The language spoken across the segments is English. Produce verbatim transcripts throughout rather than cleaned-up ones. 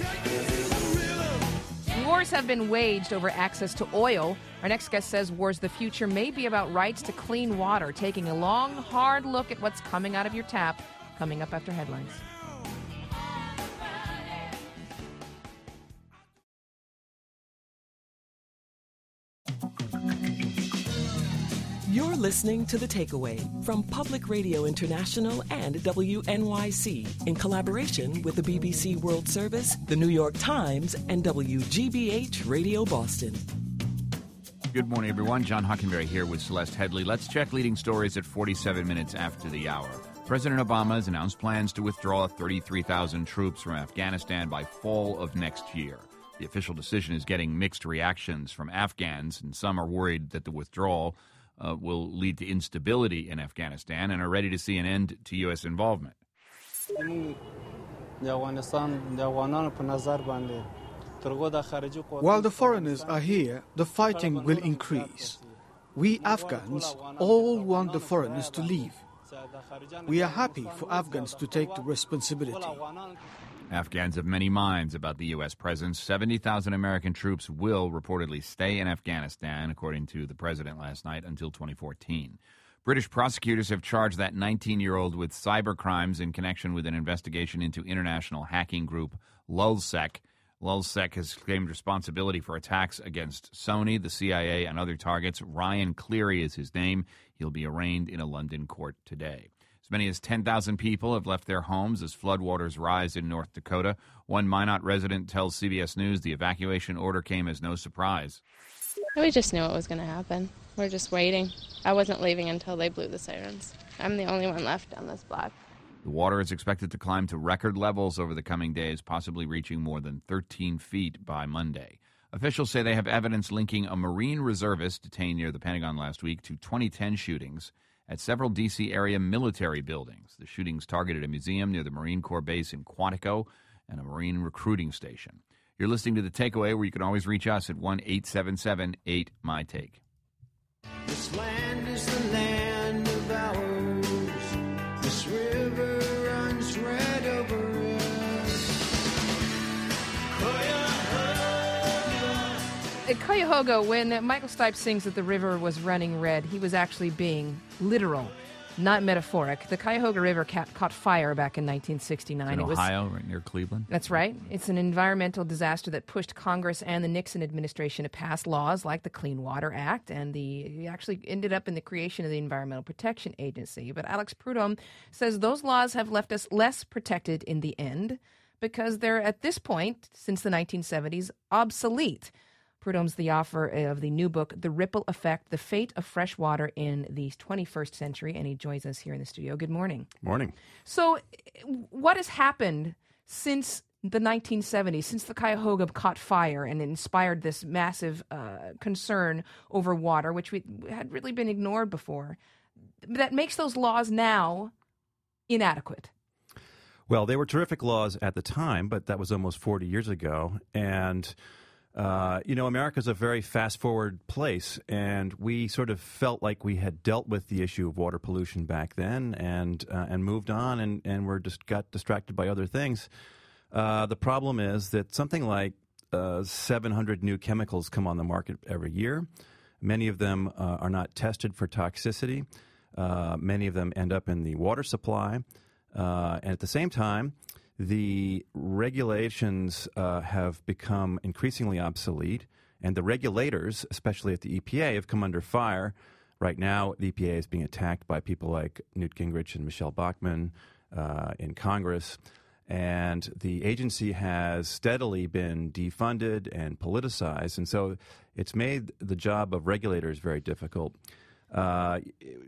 Wars have been waged over access to oil. Our next guest says Wars the Future may be about rights to clean water, taking a long, hard look at what's coming out of your tap, coming up after headlines. You're listening to The Takeaway from Public Radio International and W N Y C in collaboration with the B B C World Service, the New York Times, and W G B H Radio Boston. Good morning, everyone. John Hockenberry here with Celeste Headley. Let's check leading stories at forty-seven minutes after the hour. President Obama has announced plans to withdraw thirty-three thousand troops from Afghanistan by fall of next year. The official decision is getting mixed reactions from Afghans, and some are worried that the withdrawal Uh, will lead to instability in Afghanistan and are ready to see an end to U S involvement. While the foreigners are here, the fighting will increase. We Afghans all want the foreigners to leave. We are happy for Afghans to take the responsibility. Afghans have many minds about the U S presence. seventy thousand American troops will reportedly stay in Afghanistan, according to the president last night, until twenty fourteen. British prosecutors have charged that nineteen-year-old with cyber crimes in connection with an investigation into international hacking group Lulzsec. Lulzsec has claimed responsibility for attacks against Sony, the C I A, and other targets. Ryan Cleary is his name. He'll be arraigned in a London court today. As many as ten thousand people have left their homes as floodwaters rise in North Dakota. One Minot resident tells C B S News the evacuation order came as no surprise. We just knew it was going to happen. We're just waiting. I wasn't leaving until they blew the sirens. I'm the only one left on this block. The water is expected to climb to record levels over the coming days, possibly reaching more than thirteen feet by Monday. Officials say they have evidence linking a Marine reservist detained near the Pentagon last week to twenty ten shootings at several D C area military buildings. The shootings targeted a museum near the Marine Corps base in Quantico and a Marine recruiting station. You're listening to The Takeaway, where you can always reach us at one eight seven seven eight M Y Take. This land is the land of ours. This river runs right over us. At Cuyahoga, when Michael Stipe sings that the river was running red, he was actually being literal, not metaphoric. The Cuyahoga River ca- caught fire back in nineteen sixty-nine. In it was, Ohio, right near Cleveland. That's right. It's an environmental disaster that pushed Congress and the Nixon administration to pass laws like the Clean Water Act, and the it actually ended up in the creation of the Environmental Protection Agency. But Alex Prudhomme says those laws have left us less protected in the end because they're, at this point, since the nineteen seventies, obsolete. Prudhomme's the author of the new book, The Ripple Effect, The Fate of Fresh Water in the twenty-first Century, and he joins us here in the studio. Good morning. Morning. So what has happened since the nineteen seventies, since the Cuyahoga caught fire and inspired this massive uh, concern over water, which we had really been ignored before, that makes those laws now inadequate? Well, they were terrific laws at the time, but that was almost forty years ago, and Uh, you know, America's a very fast-forward place, and we sort of felt like we had dealt with the issue of water pollution back then and uh, and moved on, and, and we're just got distracted by other things. Uh, the problem is that something like uh, seven hundred new chemicals come on the market every year. Many of them uh, are not tested for toxicity. Uh, many of them end up in the water supply. Uh, and at the same time, the regulations uh, have become increasingly obsolete, and the regulators, especially at the E P A, have come under fire. Right now, the E P A is being attacked by people like Newt Gingrich and Michelle Bachmann uh, in Congress, and the agency has steadily been defunded and politicized, and so it's made the job of regulators very difficult. Uh,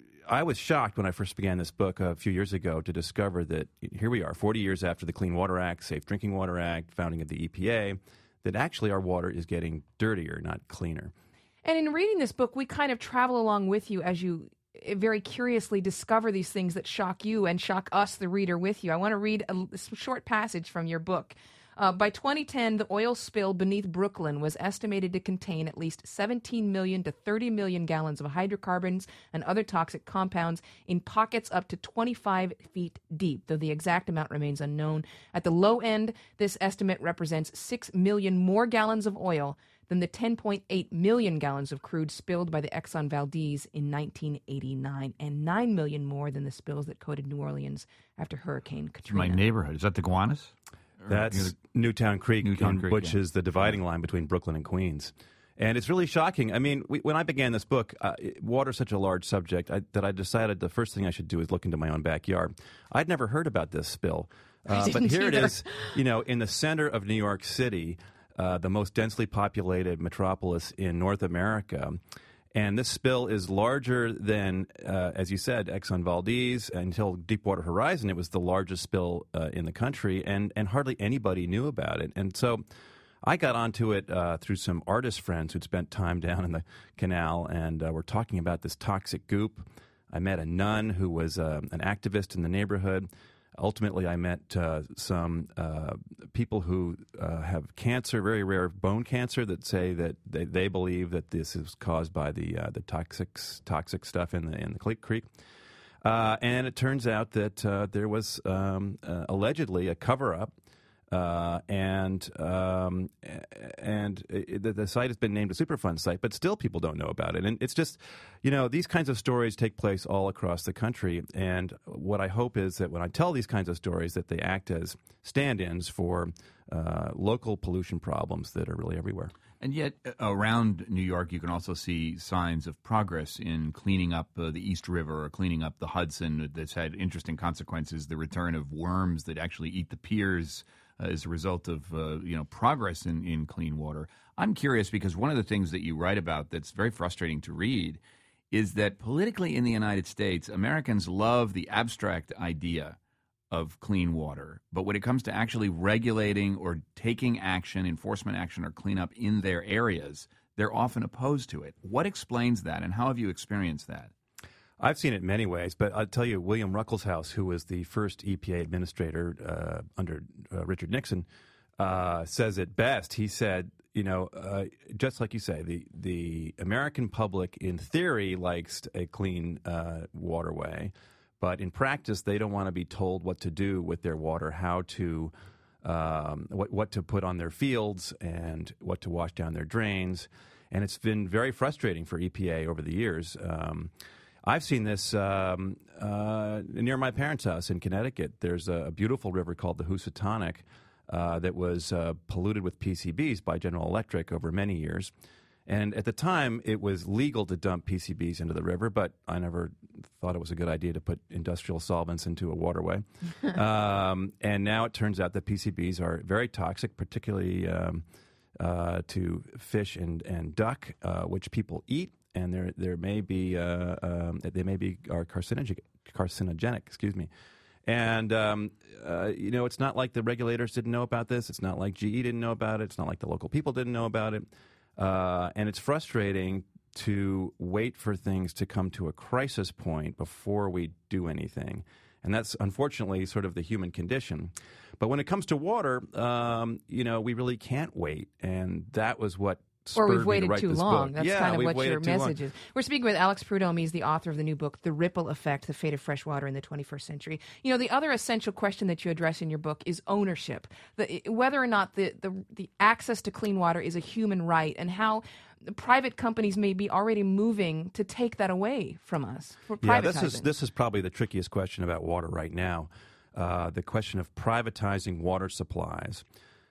I was shocked when I first began this book a few years ago to discover that here we are, forty years after the Clean Water Act, Safe Drinking Water Act, founding of the E P A, that actually our water is getting dirtier, not cleaner. And in reading this book, we kind of travel along with you as you very curiously discover these things that shock you and shock us, the reader, with you. I want to read a short passage from your book. Uh, by twenty ten, the oil spill beneath Brooklyn was estimated to contain at least seventeen million to thirty million gallons of hydrocarbons and other toxic compounds in pockets up to twenty-five feet deep, though the exact amount remains unknown. At the low end, this estimate represents six million more gallons of oil than the ten point eight million gallons of crude spilled by the Exxon Valdez in nineteen eighty-nine, and nine million more than the spills that coated New Orleans after Hurricane Katrina. My neighborhood. Is that the Gowanus? Or, That's you know, Newtown Creek, Newtown in- Creek, which yeah. is the dividing line between Brooklyn and Queens. And it's really shocking. I mean, we, when I began this book, uh, water's such a large subject I, that I decided the first thing I should do is look into my own backyard. I'd never heard about this spill. Uh, but didn't here it either. is, you know, in the center of New York City, uh, the most densely populated metropolis in North America. And this spill is larger than, uh, as you said, Exxon Valdez. Until Deepwater Horizon, it was the largest spill uh, in the country, and, and hardly anybody knew about it. And so I got onto it uh, through some artist friends who'd spent time down in the canal, and uh, were talking about this toxic goop. I met a nun who was uh, an activist in the neighborhood. Ultimately, I met uh, some uh, people who uh, have cancer, very rare bone cancer, that say that they, they believe that this is caused by the uh, the toxic toxic stuff in the in the creek. Uh, and it turns out that uh, there was um, uh, allegedly a cover-up. Uh, and um, and it, the, the site has been named a Superfund site, but still people don't know about it. And it's just, you know, these kinds of stories take place all across the country. And what I hope is that when I tell these kinds of stories, that they act as stand-ins for uh, local pollution problems that are really everywhere. And yet, uh, around New York, you can also see signs of progress in cleaning up uh, the East River or cleaning up the Hudson. That's had interesting consequences. The return of worms that actually eat the piers uh, as a result of uh, you know progress in, in clean water. I'm curious because one of the things that you write about that's very frustrating to read is that politically in the United States, Americans love the abstract idea of clean water. But when it comes to actually regulating or taking action, enforcement action or cleanup in their areas, they're often opposed to it. What explains that, and how have you experienced that? I've seen it in many ways, but I'll tell you, William Ruckelshaus, who was the first E P A administrator uh, under uh, Richard Nixon, uh, says it best. He said, you know, uh, just like you say, the, the American public in theory likes a clean uh, waterway, but in practice, they don't want to be told what to do with their water, how to, um, what what to put on their fields, and what to wash down their drains. And it's been very frustrating for E P A over the years. Um, I've seen this um, uh, near my parents' house in Connecticut. There's a, a beautiful river called the Housatonic uh, that was uh, polluted with P C Bs by General Electric over many years. And at the time, it was legal to dump P C Bs into the river, but I never thought it was a good idea to put industrial solvents into a waterway. um, and now it turns out that P C Bs are very toxic, particularly um, uh, to fish and, and duck, uh, which people eat, and there there may be uh, um, they may be are carcinogenic. Carcinogenic, excuse me. And, um, uh, you know, it's not like the regulators didn't know about this. It's not like G E didn't know about it. It's not like the local people didn't know about it. Uh, and it's frustrating to wait for things to come to a crisis point before we do anything. And that's unfortunately sort of the human condition. But when it comes to water, um, you know, we really can't wait. And that was what Or we've spurred me to waited write too this long. book. That's Yeah, kind of we've what your waited too long. message is. We're speaking with Alex Prudhomme. He's the author of the new book, The Ripple Effect, The Fate of Freshwater in the twenty-first Century. You know, the other essential question that you address in your book is ownership, the, whether or not the, the, the access to clean water is a human right, and how private companies may be already moving to take that away from us for privatizing. Yeah, this is, this is probably the trickiest question about water right now, uh, the question of privatizing water supplies.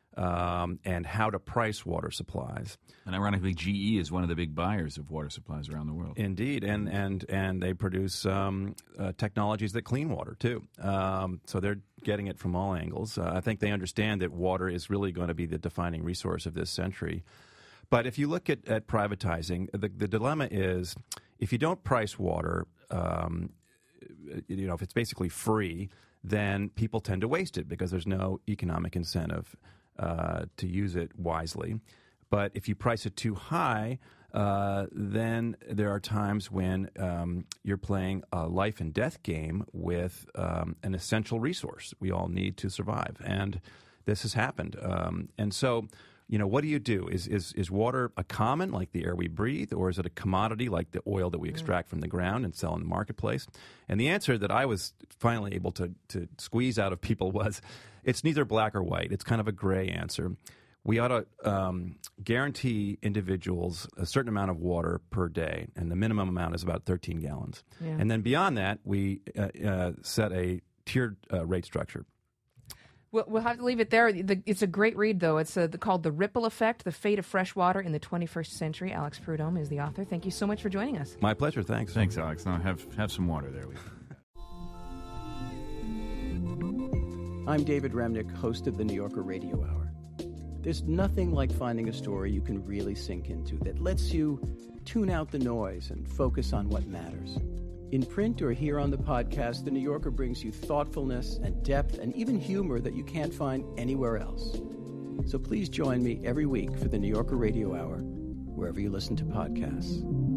Um, and how to price water supplies. And ironically, G E is one of the big buyers of water supplies around the world. Indeed, and and and they produce um, uh, technologies that clean water too. Um, so they're getting it from all angles. Uh, I think they understand that water is really going to be the defining resource of this century. But if you look at, at privatizing, the, the dilemma is if you don't price water, um, you know, if it's basically free, then people tend to waste it because there's no economic incentive Uh, to use it wisely. But if you price it too high, uh, then there are times when um, you're playing a life and death game with um, an essential resource we all need to survive. And this has happened. Um, and so, you know, what do you do? Is, is is water a common, like the air we breathe, or is it a commodity, like the oil that we extract mm. from the ground and sell in the marketplace? And the answer that I was finally able to, to squeeze out of people was, it's neither black or white. It's kind of a gray answer. We ought to um, guarantee individuals a certain amount of water per day, and the minimum amount is about thirteen gallons. Yeah. And then beyond that, we uh, uh, set a tiered uh, rate structure. We'll, we'll have to leave it there. The, it's a great read, though. It's uh, called The Ripple Effect, The Fate of Fresh Water in the twenty-first Century. Alex Prudhomme is the author. Thank you so much for joining us. My pleasure. Thanks. Thanks, Alex. Now have, have some water there. I'm David Remnick, host of the New Yorker Radio Hour. There's nothing like finding a story you can really sink into that lets you tune out the noise and focus on what matters. In print or here on the podcast, The New Yorker brings you thoughtfulness and depth and even humor that you can't find anywhere else. So please join me every week for the New Yorker Radio Hour, wherever you listen to podcasts.